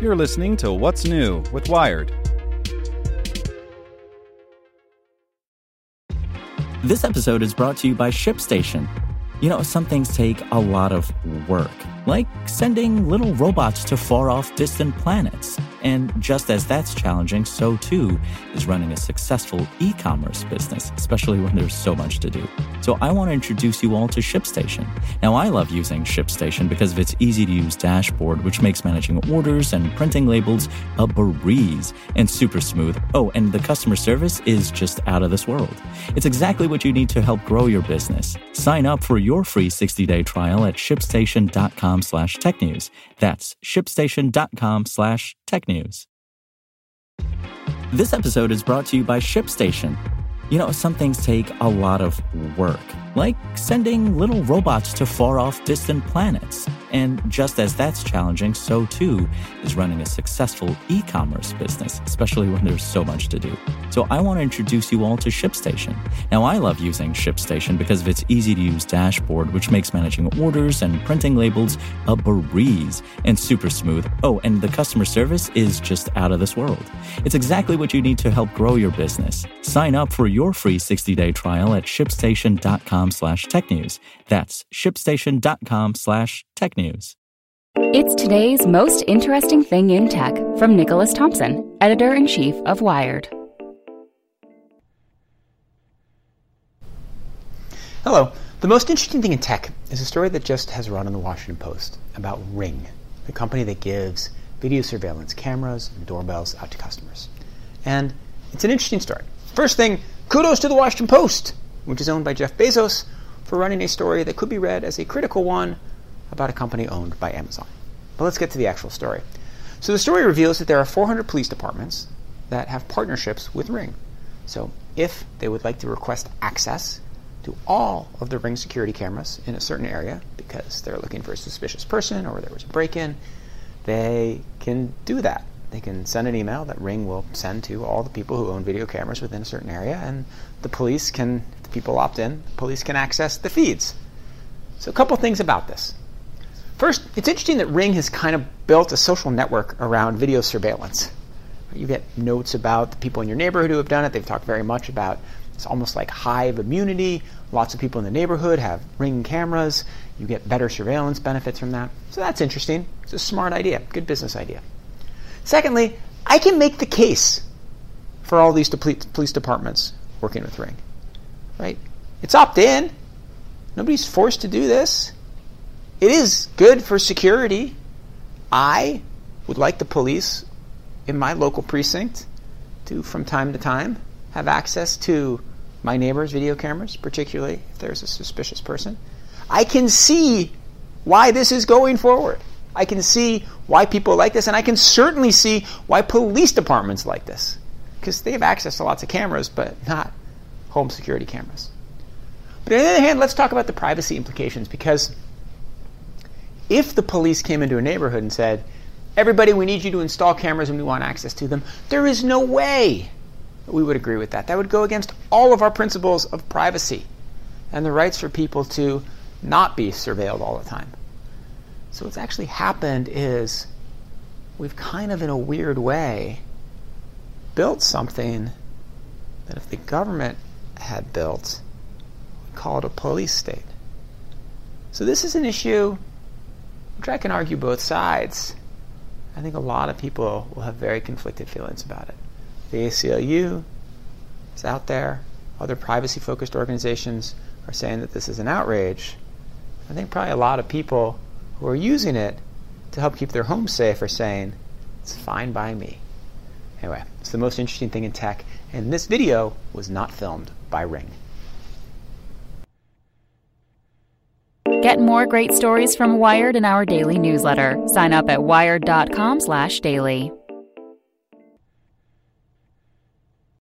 You're listening to What's New with Wired. This episode is brought to you by ShipStation. You know, some things take a lot of work, like sending little robots to far-off distant planets. And just as that's challenging, so too is running a successful e-commerce business, especially when there's so much to do. So I want to introduce you all to ShipStation. Now, I love using ShipStation because of its easy-to-use dashboard, which makes managing orders and printing labels a breeze and super smooth. Oh, and the customer service is just out of this world. It's exactly what you need to help grow your business. Sign up for your free 60-day trial at shipstation.com/technews. That's shipstation.com/technews. This episode is brought to you by ShipStation. You know, some things take a lot of work, like sending little robots to far-off distant planets. And just as that's challenging, so too is running a successful e-commerce business, especially when there's so much to do. So I want to introduce you all to ShipStation. Now, I love using ShipStation because of its easy-to-use dashboard, which makes managing orders and printing labels a breeze and super smooth. Oh, and the customer service is just out of this world. It's exactly what you need to help grow your business. Sign up for your free 60-day trial at shipstation.com/technews. That's shipstation.com/technews. It's today's most interesting thing in tech from Nicholas Thompson, editor-in-chief of Wired. Hello. The most interesting thing in tech is a story that just has run on the Washington Post about Ring, the company that gives video surveillance cameras and doorbells out to customers. And it's an interesting story. First thing, kudos to the Washington Post, which is owned by Jeff Bezos, for running a story that could be read as a critical one about a company owned by Amazon. But let's get to the actual story. So the story reveals that there are 400 police departments that have partnerships with Ring. So if they would like to request access to all of the Ring security cameras in a certain area because they're looking for a suspicious person or there was a break-in, they can do that. They can send an email that Ring will send to all the people who own video cameras within a certain area, and the police can, if the people opt in, the police can access the feeds. So a couple things about this. First, it's interesting that Ring has kind of built a social network around video surveillance. You get notes about the people in your neighborhood who have done it. They've talked very much about it's almost like hive immunity. Lots of people in the neighborhood have Ring cameras. You get better surveillance benefits from that. So that's interesting. It's a smart idea, good business idea. Secondly, I can make the case for all these police departments working with Ring. Right? It's opt-in. Nobody's forced to do this. It is good for security. I would like the police in my local precinct to, from time to time, have access to my neighbor's video cameras, particularly if there's a suspicious person. I can see why this is going forward. I can see why people like this, and I can certainly see why police departments like this, because they have access to lots of cameras, but not home security cameras. But on the other hand, let's talk about the privacy implications, because if the police came into a neighborhood and said, everybody, we need you to install cameras and we want access to them, there is no way that we would agree with that. That would go against all of our principles of privacy and the rights for people to not be surveilled all the time. So what's actually happened is we've kind of, in a weird way, built something that if the government had built, we'd call it a police state. So this is an issue which I can argue both sides. I think a lot of people will have very conflicted feelings about it. The ACLU is out there. Other privacy-focused organizations are saying that this is an outrage. I think probably a lot of people who are using it to help keep their homes safe are saying, it's fine by me. Anyway, it's the most interesting thing in tech, and this video was not filmed by Ring. Get more great stories from Wired in our daily newsletter. Sign up at wired.com/daily.